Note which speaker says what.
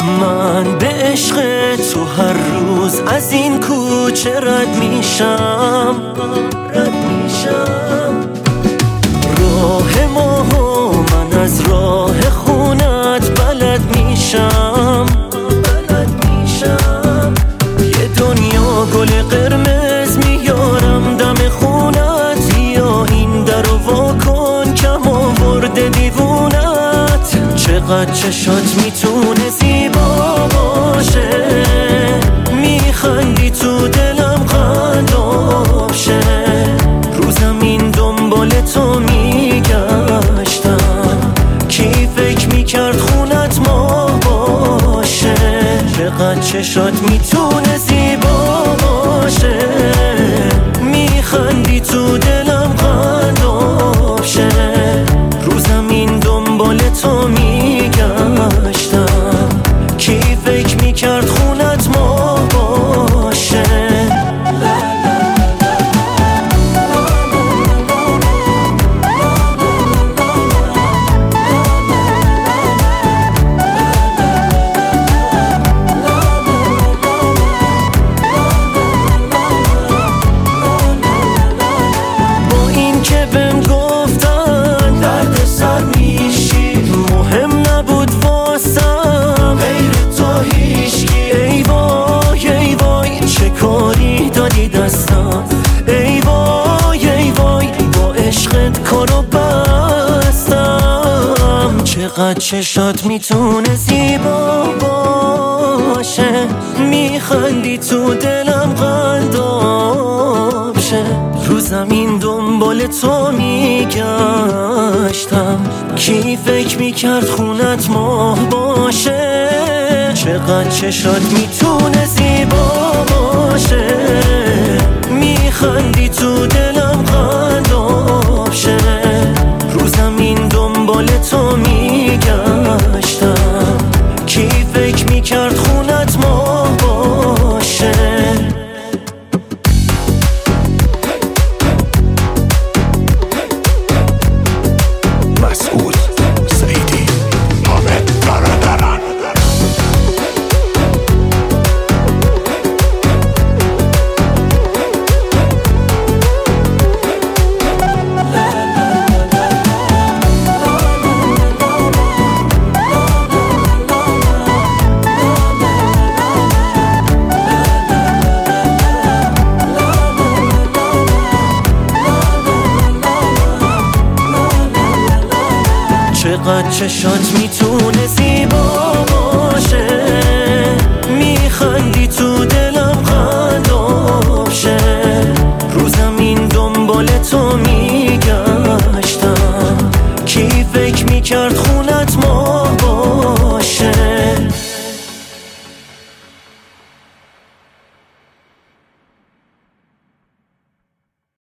Speaker 1: من به عشق تو هر روز از این کوچه رد میشم راه ما و من از راه خونت بلد میشم یه دنیا گل قرمز میارم دم خونت، یا این در رو وا کن کم آورده دیوونت. چقدر چشات میتونه زیبا باشه، میخندی تو دلم قلاب شه. رو زمین دنبال تو میگشتم، کی فکر میکرد خونت ما باشه. چقدر چشات میتونه زیبا باشه، میخندی تو دلم قلاب شه. رو زمین دنبال تو میگشتم، کی فکر میکرد خونت ما باشه. ای وای ای وای با عشقت کارو بستم. چقدر چشات میتونه زیبا باشه، میخندی تو دلم قلاب شه. رو زمین دنبال تو میگشتم، کی فکر میکرد خونت ماه باشه. چقدر چشات میتونه زیبا باشه، میخندی تو دلم قلاب شه. رو زمین دنبال تو میگشتم، کی فکر میکرد خونت ما باشه.
Speaker 2: مسعود سعیدی، حامد برادران.
Speaker 1: چقدر چشات میتونه زیبا باشه، میخندی تو دلم قلاب شه. رو زمین دنبال تو میگشتم، کی فکر میکرد خونت ما